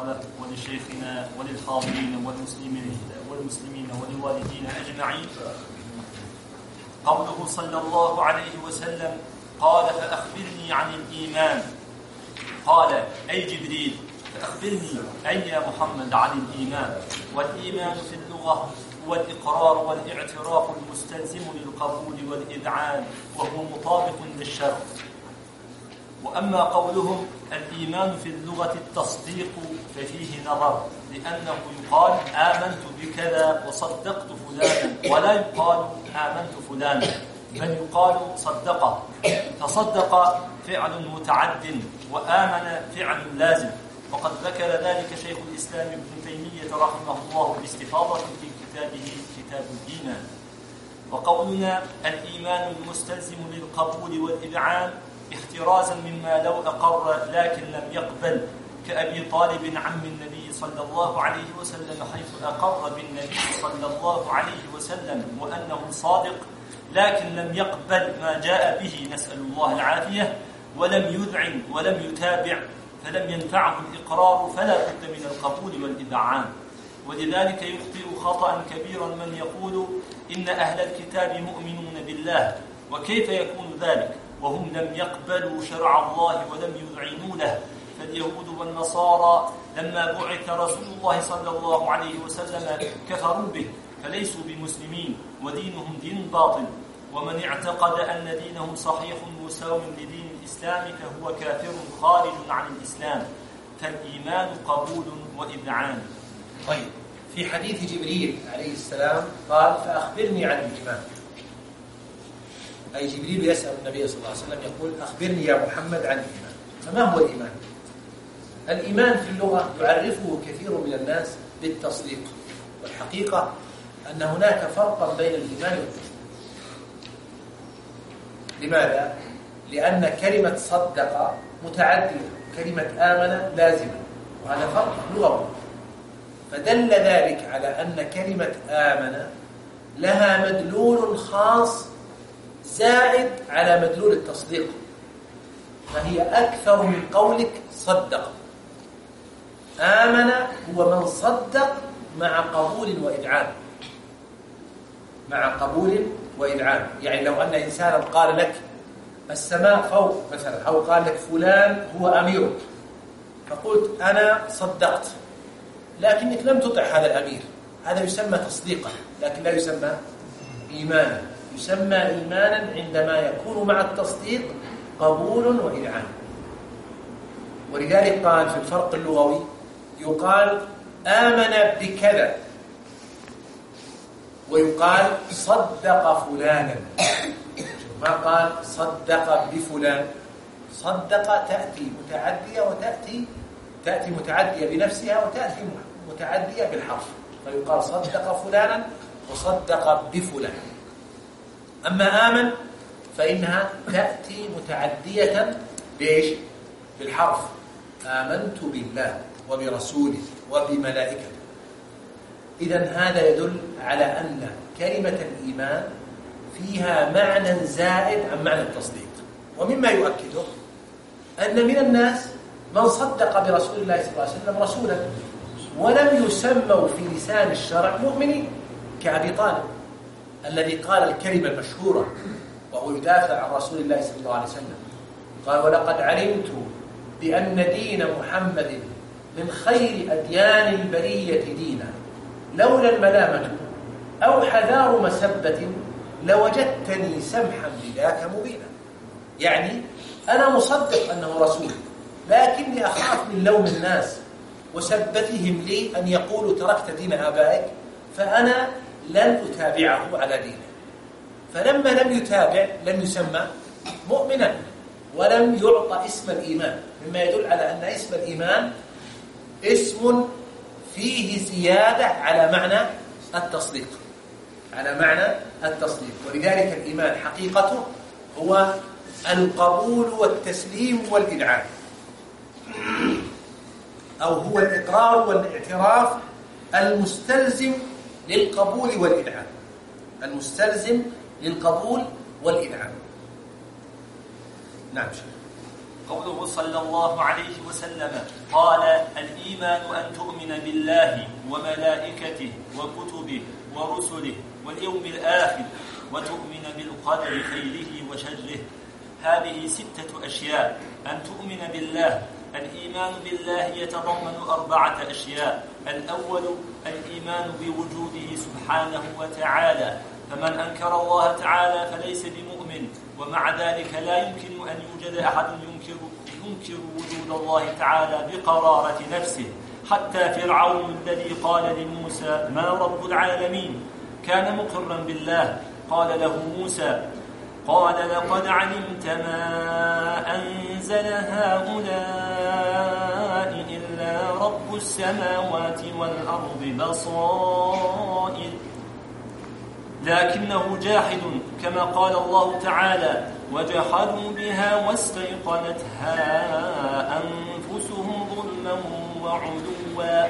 له ولشيخنا وللحاضرين والمسلمين ولوالدينا أجمعين. قوله صلى الله عليه وسلم قال فأخبرني عن الإيمان، قال أي جبريل فأخبرني أي يا محمد عن الإيمان. والإيمان في اللغة هو الإقرار والاعتراف المستلزم للقبول والإذعان، وهو مطابق للشرع. وأما قولهم الإيمان في اللغة التصديق ففيه نظر، لأنه يقال آمنت بكذا وصدقت فلانا، ولا يقال آمنت فلانا، بل يقال صدقه. فصدق فعل متعد وآمن فعل لازم، وقد ذكر ذلك شيخ الإسلام ابن تيمية رحمه الله باستفاضة في كتابه كتاب الإيمان. وقولنا الإيمان المستلزم للقبول والإذعان احترازا مما لو أقر لكن لم يقبل، كأبي طالب عم النبي صلى الله عليه وسلم، حيث أقر بالنبي صلى الله عليه وسلم وأنه صادق، لكن لم يقبل ما جاء به، نسأل الله العافية، ولم يذعن ولم يتابع، فلم ينفعه الإقرار، فلا بد من القبول والإذعان. ولذلك يخطئ خطأ كبيرا من يقول إن أهل الكتاب مؤمنون بالله، وكيف يكون ذلك وهم لم يقبلوا شرع الله ولم يذعنوا له؟ فاليهود والنصارى لما بعث رسول الله صلى الله عليه وسلم كفروا به، فليسوا بمسلمين ودينهم دين باطل. ومن اعتقد أن دينهم صحيح مساو لدين الإسلام فهو كافر خارج عن الإسلام. فالإيمان قبول وإذعان. طيب، في حديث جبريل عليه السلام قال فأخبرني عن الإيمان، أي جبريل يسأل النبي صلى الله عليه وسلم يقول أخبرني يا محمد عن الإيمان. فما هو الإيمان؟ الإيمان في اللغة يعرفه كثير من الناس بالتصديق، والحقيقة أن هناك فرقا بين الإيمان والتصديق. لماذا؟ لأن كلمة صدق متعدية، كلمة آمن لازمة، وهذا فرق لغوي. فدل ذلك على أن كلمة آمن لها مدلول خاص زائد على مدلول التصديق، فهي أكثر من قولك صدق. آمن هو من صدق مع قبول وإذعان، مع قبول وإذعان. يعني لو أن إنسانا قال لك السماء فوق مثلا، أو قال لك فلان هو أميرك، فقلت أنا صدقت، لكنك لم تطع هذا الأمير، هذا يسمى تصديقا، لكن لا يسمى إيمانا. يسمى إيمانا عندما يكون مع التصديق قبول وإذعان. ولذلك قال في الفرق اللغوي يقال آمن بكذا، ويقال صدق فلانا، ما قال صدق بفلان. صدق تأتي متعدية تأتي متعدية بنفسها، وتأتي متعدية بالحرف، فيقال صدق فلانا وصدق بفلان. أما آمن فإنها تأتي متعدية بإيش؟ بالحرف. آمنت بالله وبرسوله وبملائكته. إذن هذا يدل على أن كلمة الإيمان فيها معنى زائد عن معنى التصديق. ومما يؤكده أن من الناس من صدق برسول الله صلى الله عليه وسلم رسولا ولم يسموا في لسان الشرع مؤمنين، كأبي طالب الذي قال الكلمة المشهورة وهو يدافع عن رسول الله صلى الله عليه وسلم، قال ولقد علمت بأن دين محمد من خير أديان البرية دينا، لولا الملامة أو حذار مسبة لوجدتني سمحا بذاك مبينا. يعني أنا مصدق أنه رسول، لكني أخاف من لوم الناس وسبتهم لي أن يقولوا تركت دين آبائك، فأنا لن أتابعه على دينه. فلما لم يتابع لم يسمى مؤمنا ولم يعطى اسم الإيمان، مما يدل على أن اسم الإيمان اسم فيه زيادة على معنى التصديق، على معنى التصديق. ولذلك الإيمان حقيقته هو القبول والتسليم والإذعان، أو هو الإقرار والاعتراف المستلزم للقبول والإذعان، المستلزم للقبول والإذعان. نعم شيخ. قوله صلى الله عليه وسلم قال: الإيمان أن تؤمن بالله وملائكته وكتبه ورسله واليوم الآخر وتؤمن بالقدر خيره وشره. هذه 6 أشياء. أن تؤمن بالله، الإيمان بالله يتضمن 4 أشياء. الأول الإيمان بوجوده سبحانه وتعالى، فمن أنكر الله تعالى فليس بمؤمن، ومع ذلك لا يمكن أن يوجد أحد ينكر وجود الله تعالى بقرارة نفسه. حتى فرعون الذي قال لموسى: ما رب العالمين، كان مقرا بالله. قال له موسى: قال: لقد علمت ما أنزل هؤلاء إلا رب السماوات والأرض بصائر، لكنه جاحد، كما قال الله تعالى: وجحدوا بها واستيقنتها أنفسهم ظلما وعلوا.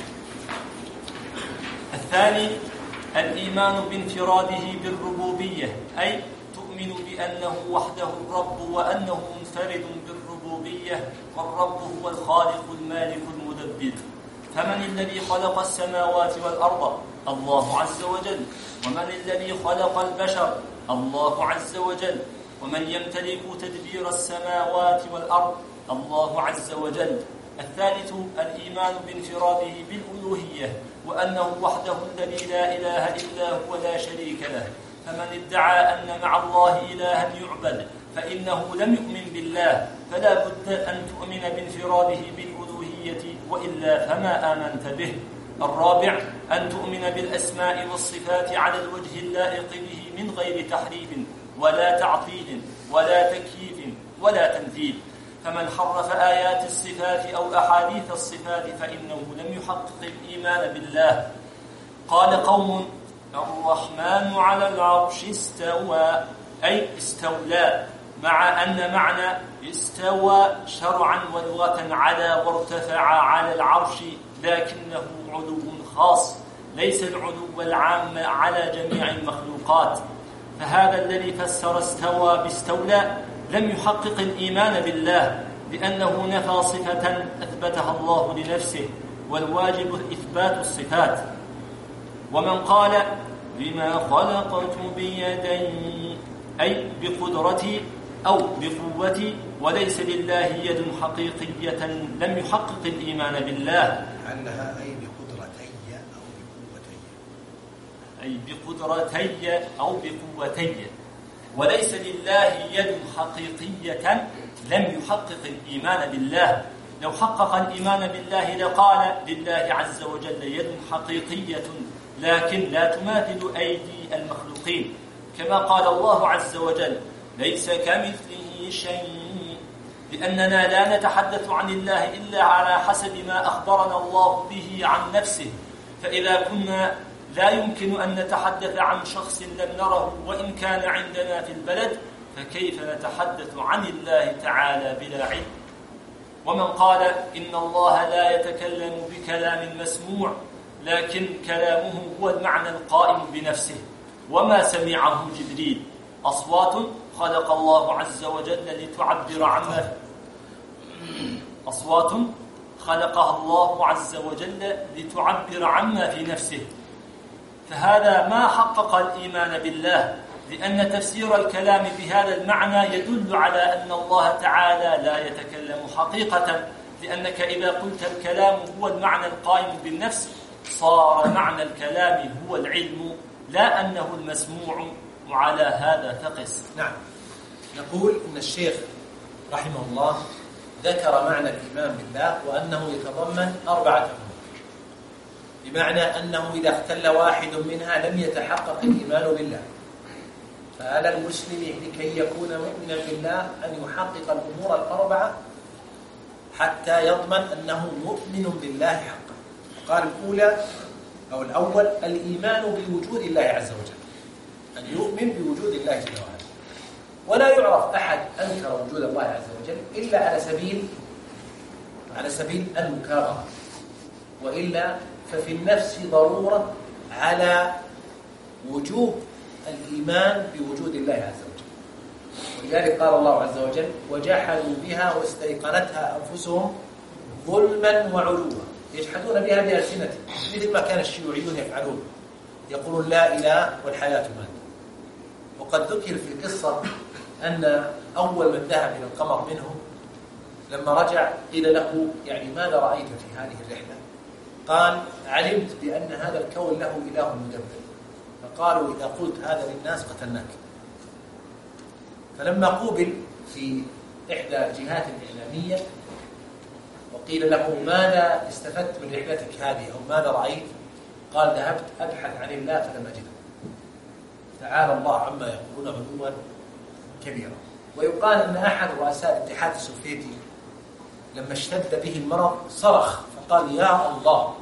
الثاني الإيمان بانفراده بالربوبية، أي تؤمن بأنه وحده الرب وأنه منفرد بالربوبية، والرب هو الخالق المالك المدبر. فمن الذي خلق السماوات والأرض؟ الله عز وجل. ومن الذي خلق البشر؟ الله عز وجل. ومن يمتلك تدبير السماوات والأرض؟ الله عز وجل. الثالث الإيمان بانفراده بالألوهية، وأنه وحده الذي لا إله إلا هو لا شريك له. فمن ادعى أن مع الله إلها يعبد فإنه لم يؤمن بالله، فلا بد أن تؤمن بانفراده بالألوهية، وإلا فما آمنت به. الرابع أن تؤمن بالأسماء والصفات على الوجه اللائق به من غير تحريف ولا تعطيل ولا تكييف ولا تمثيل. فمن حرف آيات الصفات أو أحاديث الصفات فإنه لم يحقق الإيمان بالله. قال قوم: الرحمن على العرش استوى، أي استولى، مع أن معنى استوى شرعا ولغة على وارتفع على العرش، لكنه علو خاص، ليس العلو العام على جميع المخلوقات. فهذا الذي فسر استوى باستولى لم يحقق الإيمان بالله، لأنه نفى صفة أثبتها الله لنفسه، والواجب إثبات الصفات. ومن قال: بما خلقت بيدي، أي بقدرتي أو بقوتي، وليس لله يد حقيقية، لم يحقق الإيمان بالله. عنها أي بقدرتي أو بقوتي، أي بقدرتي أو بقوتي، وليس لله يد حقيقية، لم يحقق الإيمان بالله. لو حقق الإيمان بالله لقال: لله عز وجل يد حقيقية لكن لا تماثل أيدي المخلوقين، كما قال الله عز وجل: ليس كمثله شيء، لأننا لا نتحدث عن الله إلا على حسب ما أخبرنا الله به عن نفسه. فإذا كنا لا يمكن أن نتحدث عن شخص لم نره وإن كان عندنا في البلد، فكيف نتحدث عن الله تعالى بلا علم؟ ومن قال: إن الله لا يتكلم بكلام مسموع، لكن كلامه هو المعنى القائم بنفسه، وما سمعه جبريل. أصوات خلق الله عز وجل لتعبر عما أصوات خلقها الله عز وجل لتعبر عما في نفسه. فهذا ما حقق الإيمان بالله، لأن تفسير الكلام بهذا المعنى يدل على أن الله تعالى لا يتكلم حقيقة، لأنك إذا قلت الكلام هو المعنى القائم بالنفس صار معنى الكلام هو العلم، لا أنه المسموع، وعلى هذا فقس. نعم، نقول إن الشيخ رحمه الله ذكر معنى الإيمان بالله وأنه يتضمن 4 أمور، بمعنى أنه إذا اختل واحد منها لم يتحقق الإيمان بالله. فعلى المسلم لكي يكون مؤمنا بالله أن يحقق الأمور 4 حتى يضمن أنه مؤمن بالله حقا. قال الأولى أو الأول الإيمان بوجود الله عز وجل، أن يؤمن بوجود الله جل وعلا. ولا يعرف أحد أنكر وجود الله عز وجل إلا على سبيل المكابرة، وإلا ففي النفس ضرورة على وجوب الإيمان بوجود الله عز وجل. لذلك قال الله عز وجل وجحدوا بها واستيقنتها أنفسهم ظلما وعلوا، يجحدون بها بألسنتهم مثل ما كان الشيوعيون يفعلون، يقولون لا إله والحياة مادة. وقد ذكر في قصة أن أول من ذهب إلى القمر منهم لما رجع قيل له يعني ماذا رأيت في هذه الرحلة؟ قال علمت بأن هذا الكون له إله مدبر، فقالوا إذا قلت هذا للناس قتلناك. فلما قوبل في إحدى الجهات الإعلامية وقيل له ماذا استفدت من رحلتك هذه أو ماذا رأيت؟ قال ذهبت أبحث عن الله فلم أجده. تعالى الله عما يقولون علوا كبيرا. ويقال أن أحد رؤساء الاتحاد السوفيتي لما اشتد به المرض صرخ فقال يا الله،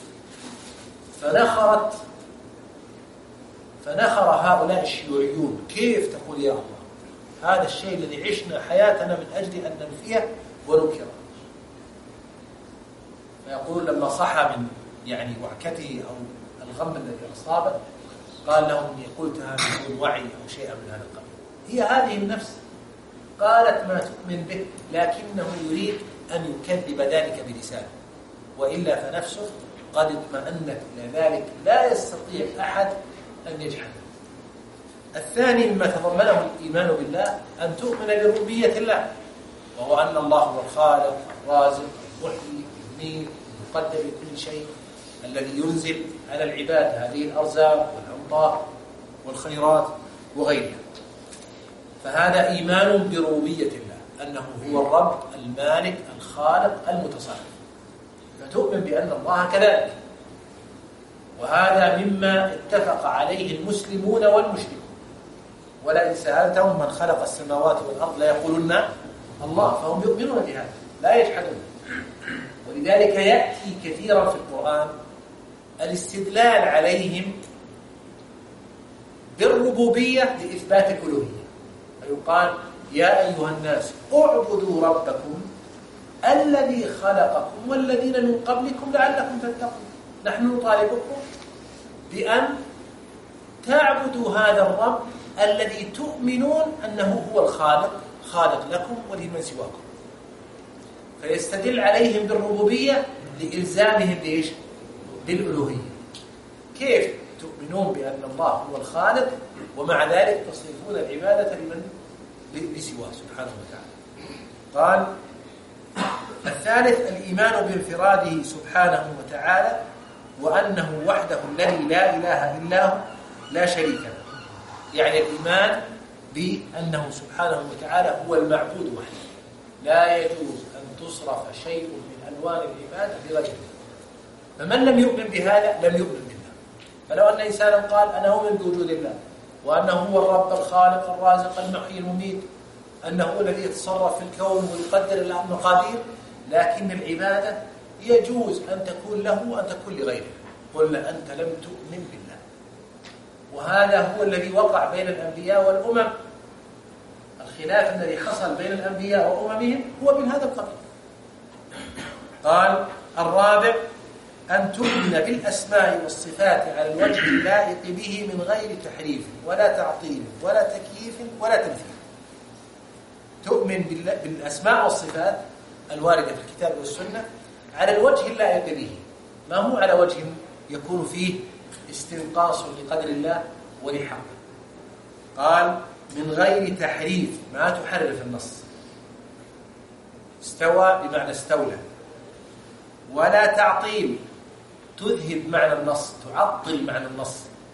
فنخر هؤلاء الشيوعيون كيف تقول يا الله؟ هذا الشيء الذي عشنا حياتنا من أجل أن ننفيه وننكره. فيقول لما صحى من يعني وعكته أو الغم الذي أصابه قال لهم إني قلتها بدون وعي أو شيئا من هذا القبيل. هي هذه النفس قالت ما تؤمن به، لكنه يريد أن يكذب ذلك بلسانه، وإلا فنفسه قد اطمأنت إلى ذلك لا يستطيع أحد أن يجحده. الثاني مما تضمنه الإيمان بالله أن تؤمن بربوبية الله، وهو أن الله هو الخالق الرازق المحيي المميت المقدر لكل شيء، الذي ينزل على العباد هذه الأرزاق والأمطار والخيرات وغيرها. فهذا إيمان بربوبية الله، أنه هو الرب المالك الخالق المتصرف، فتؤمن بأن الله كذلك. وهذا مما اتفق عليه المسلمون والمشركون. ولئن سألتهم من خلق السماوات والأرض لا يقولون الله، فهم يؤمنون بهذا لا يجحدون. ولذلك يأتي كثيرا في القرآن الاستدلال عليهم بالربوبية لإثبات الألوهية، فيقال يا أيها الناس اعبدوا ربكم الذي خلقكم والذين من قبلكم لعلكم تتقون. نحن نطالبكم بأن تعبدوا هذا الرب الذي تؤمنون أنه هو الخالق، خالق لكم ولمن سواكم. فيستدل عليهم بالربوبية لإلزامهم بإيش؟ بالألوهية. كيف تؤمنون بأن الله هو الخالق ومع ذلك تصرفون العبادة لمن لسواه سبحانه وتعالى؟ قال الثالث الإيمان بانفراده سبحانه وتعالى، وأنه وحده الذي لا إله إلا هو لا شريك له. يعني الإيمان بأنه سبحانه وتعالى هو المعبود وحده، لا يجوز أن تصرف شيء من ألوان العبادة لغيره. فمن لم يؤمن بهذا لم يؤمن بالله. فلو أن إنسانا قال أنا أؤمن بوجود الله وأنه هو الرب الخالق الرازق المحيي المميت، أنه هو الذي يتصرف في الكون ويقدر المقادير، لكن العبادة يجوز أن تكون له وأن تكون لغيره، قلنا أنت لم تؤمن بالله. وهذا هو الذي وقع بين الأنبياء والأمم. الخلاف الذي حصل بين الأنبياء وأممهم هو من هذا القبيل. قال الرابع أن تؤمن بالأسماء والصفات على الوجه اللائق به من غير تحريف ولا تعطيل ولا تكييف ولا تمثيل. تؤمن بالأسماء والصفات الواردة في الكتاب والسنة على الوجه اللائق به، ما هو على وجه يكون فيه استنقاص لقدر الله ولحقه. قال من غير تحريف، ما تحرف النص، استوى بمعنى استولى، ولا تعطيل تذهب معنى النص، تعطل معنى النص،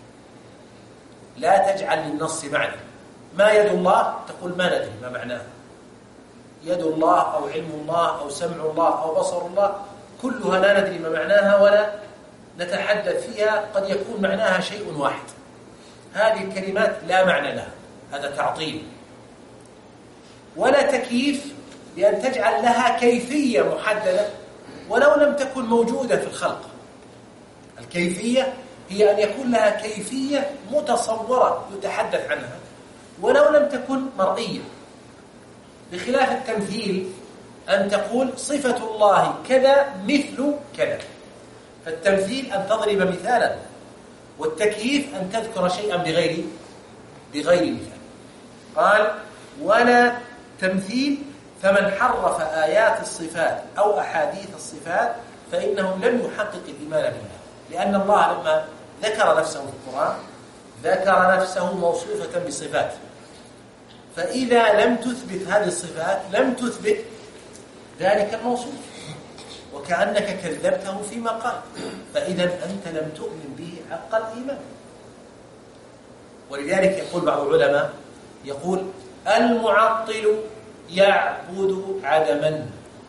لا تجعل للنص معنى. ما يد الله تقول ما ندري ما معناه، يد الله أو علم الله أو سمع الله أو بصر الله كلها لا ندري ما معناها ولا نتحدث فيها، قد يكون معناها شيء واحد. هذه الكلمات لا معنى لها، هذا تعطيل. ولا تكييف بأن تجعل لها كيفية محددة ولو لم تكن موجودة في الخلق. الكيفية هي أن يكون لها كيفية متصورة يتحدث عنها ولو لم تكن مرئية، بخلاف التمثيل أن تقول صفة الله كذا مثل كذا. فالتمثيل أن تضرب مثالا، والتكييف أن تذكر شيئا بغير مثال. قال ولا تمثيل، فمن حرف آيات الصفات أو أحاديث الصفات فإنه لم يحقق الإيمان بالله، لأن الله لما ذكر نفسه في القرآن ذكر نفسه موصوفة بصفات، فإذا لم تثبت هذه الصفات لم تثبت ذلك الموصوف، وكأنك كذبته فيما قال، فإذا أنت لم تؤمن به حق الإيمان. ولذلك يقول بعض العلماء يقول المعطل يعبد عدما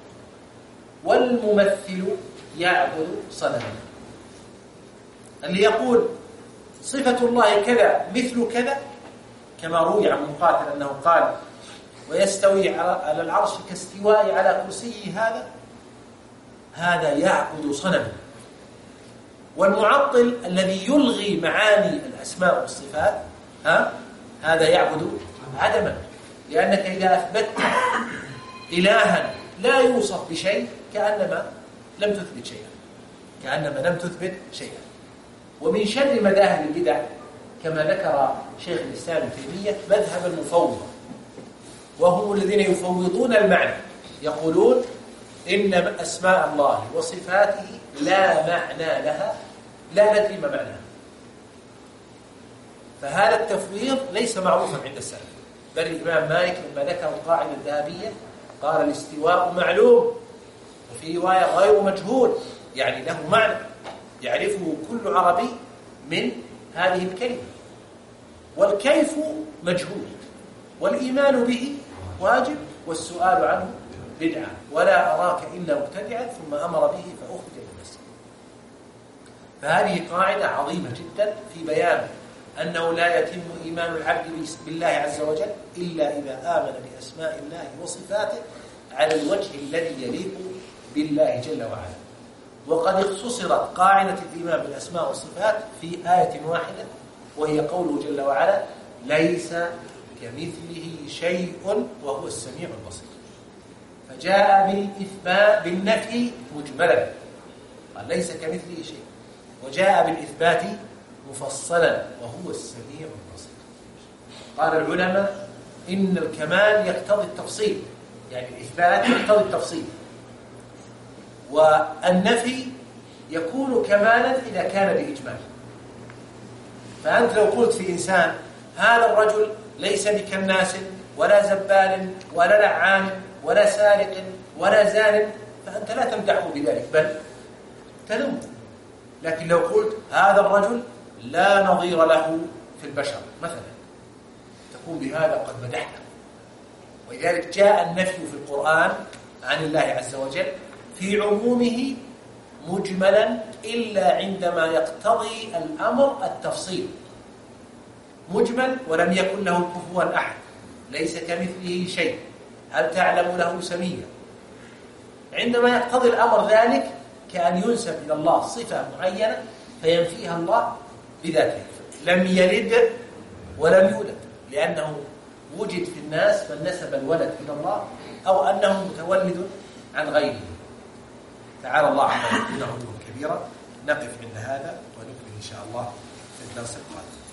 والممثل يعبد صنما. اللي يقول صفة الله كذا مثل كذا، كما روي عن مقاتل أنه قال ويستوي على العرش كاستواء على كرسيه، هذا يعبد صنما. والمعطل الذي يلغي معاني الأسماء والصفات هذا يعبد عدما، لأنك إذا أثبت إلها لا يوصف بشيء كأنما لم تثبت شيئا. ومن شر مذاهب البدع كما ذكر شيخ الإسلام ابن تيمية مذهب المفوضة، وهم الذين يفوضون المعنى، يقولون إن أسماء الله وصفاته لا معنى لها، لا ندري ما معناها. فهذا التفويض ليس معروفا عند السلف، بل الإمام مالك لما ذكر القاعدة الذهبية قال الاستواء معلوم، وفي رواية غير مجهول، يعني له معنى يعرفه كل عربي من هذه الكلمة، والكيف مجهول، والإيمان به واجب، والسؤال عنه بدعة، ولا أراك إلا مبتدعا، ثم أمر به فأخرج من المسجد. فهذه قاعدة عظيمة جدا في بيان أنه لا يتم إيمان العبد بالله عز وجل إلا إذا آمن بأسماء الله وصفاته على الوجه الذي يليق بالله جل وعلا. وقد اختصرت قاعدة الإيمان بالأسماء والصفات في آية واحدة، وهي قوله جل وعلا ليس كمثله شيء وهو السميع البصير. فجاء بالإثبات بالنفي مجملا، قال ليس كمثله شيء، وجاء بالإثبات مفصلا وهو السميع البصير. قال العلماء إن الكمال يقتضي التفصيل، يعني الإثبات يقتضي التفصيل، والنفي يكون كمالا إذا كان بإجمال. فأنت لو قلت في إنسان هذا الرجل ليس بكناس ولا زبال ولا لعان ولا سارق ولا زان، فأنت لا تمدحه بذلك بل تلومه. لكن لو قلت هذا الرجل لا نظير له في البشر مثلا، تكون بهذا قد مدحته. ولذلك جاء النفي في القرآن عن الله عز وجل في عمومه مجملا إلا عندما يقتضي الأمر التفصيل. مجمل ولم يكن له كفوا أحد، ليس كمثله شيء، هل تعلم له سميا. عندما يقتضي الأمر ذلك كأن ينسب إلى الله صفة معينة فينفيها الله بذاته، لم يلد ولم يولد، لأنه وجد في الناس من نسب الولد إلى الله أو أنه متولد عن غيره. تعالى الله عما يقولون علوا كبيرا. نقف عند هذا ونكمل إن شاء الله في الدرس القادم.